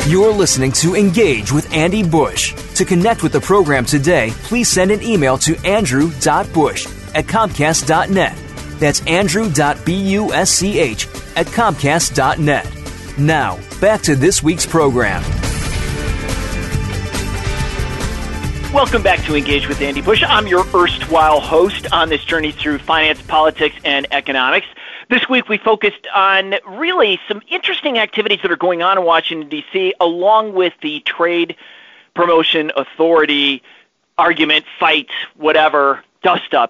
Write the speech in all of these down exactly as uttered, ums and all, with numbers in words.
You're listening to Engage with Andy Bush. To connect with the program today, please send an email to andrew dot bush at comcast dot net. That's andrew dot busch at comcast dot net. Now, back to this week's program. Welcome back to Engage with Andy Bush. I'm your erstwhile host on this journey through finance, politics, and economics. This week we focused on really some interesting activities that are going on in Washington, D C, along with the Trade Promotion Authority argument, fight, whatever, dust-up.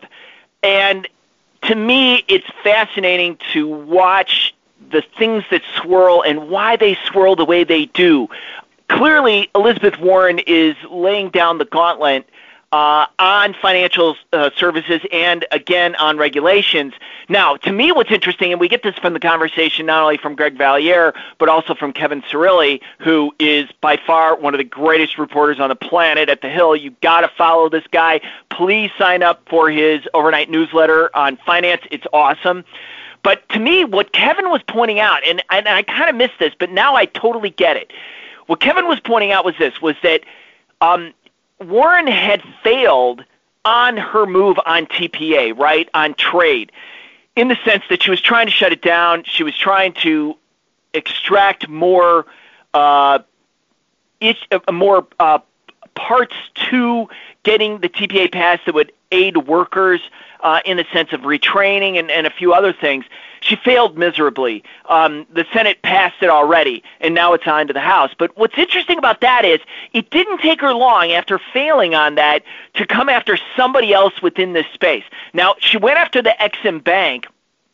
And to me, it's fascinating to watch the things that swirl and why they swirl the way they do. Clearly, Elizabeth Warren is laying down the gauntlet uh, on financial uh, services and, again, on regulations. Now, to me, what's interesting, and we get this from the conversation not only from Greg Valliere, but also from Kevin Cirilli, who is by far one of the greatest reporters on the planet at The Hill. You've got to follow this guy. Please sign up for his overnight newsletter on finance. It's awesome. But to me, what Kevin was pointing out, and, and I kind of missed this, but now I totally get it. What Kevin was pointing out was this, was that um, Warren had failed on her move on T P A, right, on trade, in the sense that she was trying to shut it down. She was trying to extract more uh, each, uh, more uh, parts to getting the T P A passed that would aid workers uh, in the sense of retraining and, and a few other things. She failed miserably. Um, the Senate passed it already, and now it's on to the House. But what's interesting about that is it didn't take her long after failing on that to come after somebody else within this space. Now, she went after the Ex-Im Bank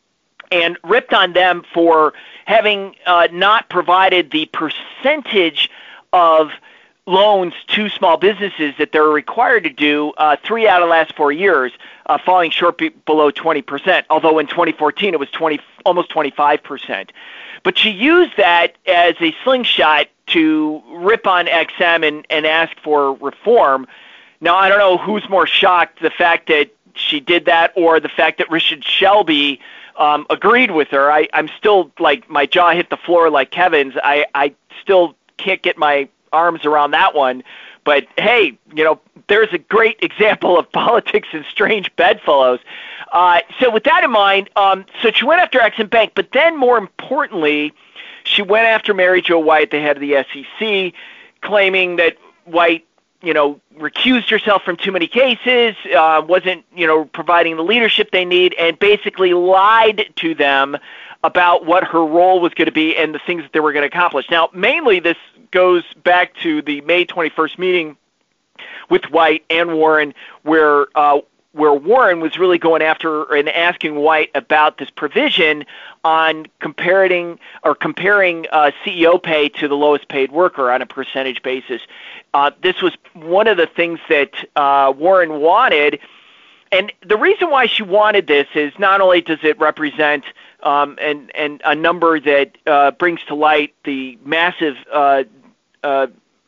and ripped on them for having uh, not provided the percentage of loans to small businesses that they're required to do uh, three out of the last four years, uh, falling short be- below twenty percent, although in twenty fourteen it was twenty, almost twenty-five percent. But she used that as a slingshot to rip on Ex-Im and, and ask for reform. Now, I don't know who's more shocked, the fact that she did that or the fact that Richard Shelby um, agreed with her. I, I'm still, like, my jaw hit the floor like Kevin's. I, I still can't get my arms around that one. But hey, you know, there's a great example of politics and strange bedfellows. Uh, so with that in mind, um, so she went after Ex-Im Bank, but then more importantly, she went after Mary Jo White, the head of the S E C, claiming that White, you know, recused herself from too many cases, uh, wasn't, you know, providing the leadership they need, and basically lied to them about what her role was going to be and the things that they were going to accomplish. Now, mainly this goes back to the May twenty-first meeting with White and Warren, where uh, where Warren was really going after and asking White about this provision on comparing or comparing uh, C E O pay to the lowest paid worker on a percentage basis. Uh, this was one of the things that uh, Warren wanted, and the reason why she wanted this is not only does it represent um, and and a number that uh, brings to light the massive uh, uh,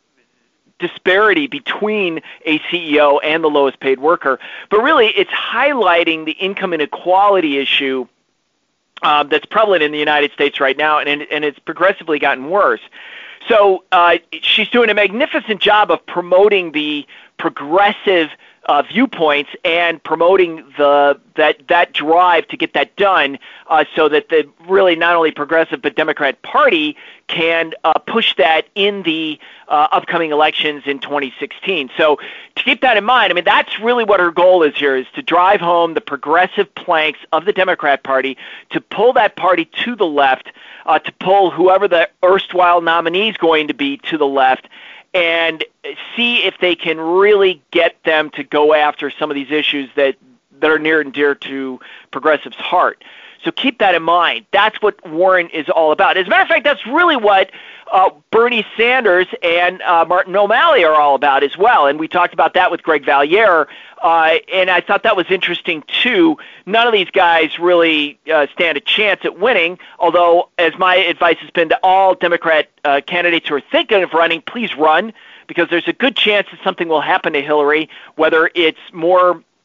disparity between a C E O and the lowest paid worker, but really it's highlighting the income inequality issue uh, that's prevalent in the United States right now, and, and it's progressively gotten worse. So uh, she's doing a magnificent job of promoting the progressive uh, viewpoints and promoting the that that drive to get that done, uh, so that the really not only progressive but Democrat Party can uh, push that in the uh, upcoming elections in twenty sixteen. So to keep that in mind, I mean, that's really what her goal is here, is to drive home the progressive planks of the Democrat Party, to pull that party to the left, uh, to pull whoever the erstwhile nominee is going to be to the left, and see if they can really get them to go after some of these issues that, that are near and dear to progressives' heart. So keep that in mind. That's what Warren is all about. As a matter of fact, that's really what uh, Bernie Sanders and uh, Martin O'Malley are all about as well. And we talked about that with Greg Valliere, uh, and I thought that was interesting too. None of these guys really uh, stand a chance at winning, although as my advice has been to all Democrat uh, candidates who are thinking of running, please run, because there's a good chance that something will happen to Hillary, whether it's more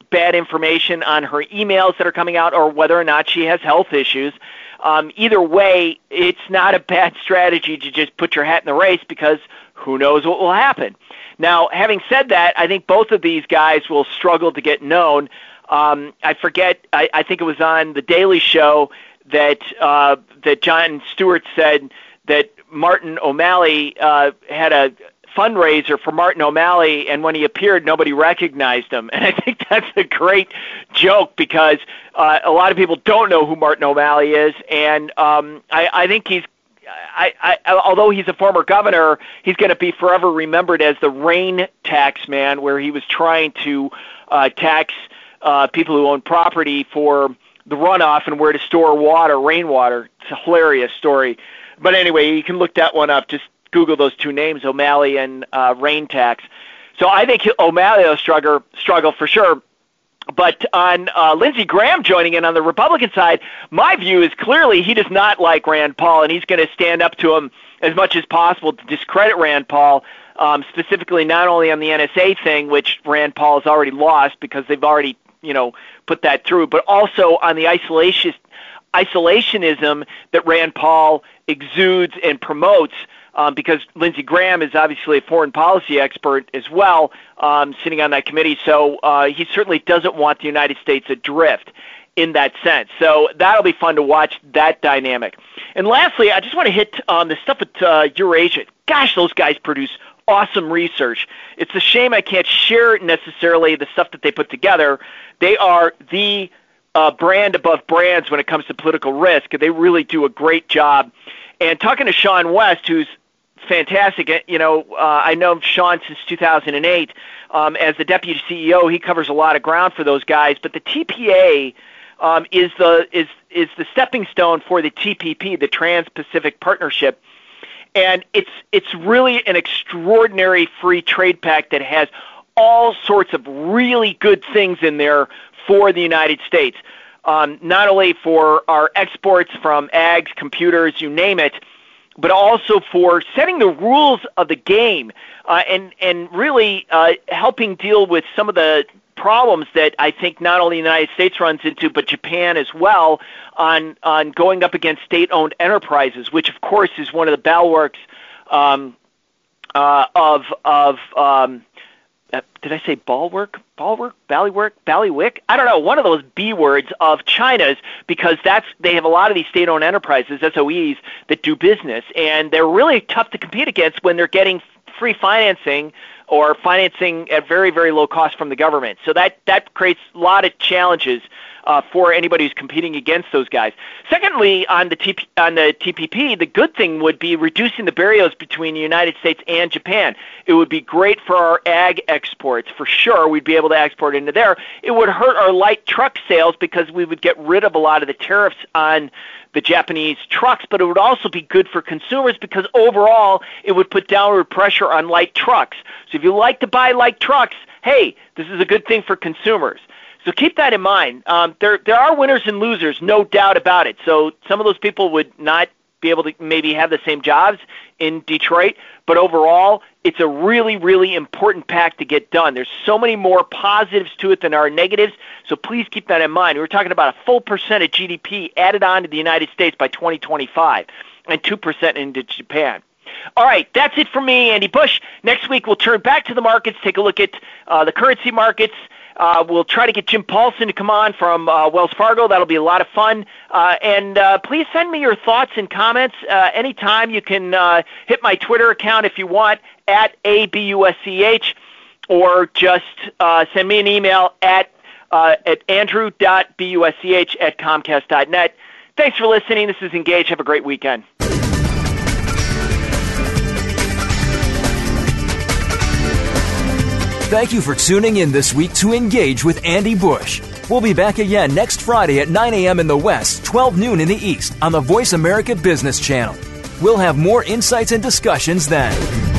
bad information on her emails that are coming out or whether or not she has health issues. Um, either way, it's not a bad strategy to just put your hat in the race because who knows what will happen. Now, having said that, I think both of these guys will struggle to get known. Um, I forget, I, I think it was on The Daily Show that uh, that Jon Stewart said that Martin O'Malley uh, had a fundraiser for Martin O'Malley, and when he appeared, nobody recognized him. And I think that's a great joke because uh, a lot of people don't know who Martin O'Malley is, and um, I, I think he's I, I, although he's a former governor, he's going to be forever remembered as the rain tax man, where he was trying to uh, tax uh, people who own property for the runoff and where to store water, rainwater. It's a hilarious story. But anyway, you can look that one up. Just Google those two names, O'Malley and uh, rain tax. So I think O'Malley will struggle, struggle for sure. But on uh, Lindsey Graham joining in on the Republican side, my view is clearly he does not like Rand Paul, and he's going to stand up to him as much as possible to discredit Rand Paul, um, specifically not only on the N S A thing, which Rand Paul has already lost because they've already, you know, put that through, but also on the isolation, isolationism that Rand Paul exudes and promotes. Um, because Lindsey Graham is obviously a foreign policy expert as well, um, sitting on that committee. So uh, he certainly doesn't want the United States adrift in that sense. So that'll be fun to watch, that dynamic. And lastly, I just want to hit on um, the stuff at uh, Eurasia. Gosh, those guys produce awesome research. It's a shame I can't share necessarily the stuff that they put together. They are the uh, brand above brands when it comes to political risk. They really do a great job. And talking to Sean West, who's fantastic. You know, uh, I know Sean since two thousand eight. Um, as the deputy C E O, he covers a lot of ground for those guys. But the T P A um, is the is is the stepping stone for the T P P, the Trans-Pacific Partnership, and it's it's really an extraordinary free trade pact that has all sorts of really good things in there for the United States. Um, not only for our exports from ags, computers, you name it, but also for setting the rules of the game uh, and and really uh, helping deal with some of the problems that I think not only the United States runs into, but Japan as well, on on going up against state-owned enterprises, which of course is one of the bulwarks um, uh, of of um, uh, did I say bulwark, bulwark, ballywork, ballywick? I don't know, one of those B words of China's, because that's they have a lot of these state-owned enterprises, S O Es, that do business, and they're really tough to compete against when they're getting free financing or financing at very, very low cost from the government. So that, that creates a lot of challenges uh, for anybody who's competing against those guys. Secondly, on the T P, on the T P P, the good thing would be reducing the barriers between the United States and Japan. It would be great for our ag exports, for sure. We'd be able to export into there. It would hurt our light truck sales because we would get rid of a lot of the tariffs on the Japanese trucks, but it would also be good for consumers because overall it would put downward pressure on light trucks. So if you like to buy light trucks, hey, this is a good thing for consumers. So keep that in mind. Um, there there are winners and losers, no doubt about it. So some of those people would not be able to maybe have the same jobs in Detroit, but overall, it's a really, really important pact to get done. There's so many more positives to it than there are negatives, so please keep that in mind. We're talking about a full percent of G D P added on to the United States by twenty twenty-five and two percent into Japan. All right, that's it for me, Andy Bush. Next week, we'll turn back to the markets, take a look at uh, the currency markets. Uh, we'll try to get Jim Paulson to come on from uh, Wells Fargo. That'll be a lot of fun. Uh, and uh, please send me your thoughts and comments uh, anytime. You can uh, hit my Twitter account if you want, at A B U S C H, or just uh, send me an email at, uh, at andrew dot busch at comcast dot net. Thanks for listening. This is Engage. Have a great weekend. Thank you for tuning in this week to Engage with Andy Bush. We'll be back again next Friday at nine a.m. in the West, twelve noon in the East on the Voice America Business Channel. We'll have more insights and discussions then.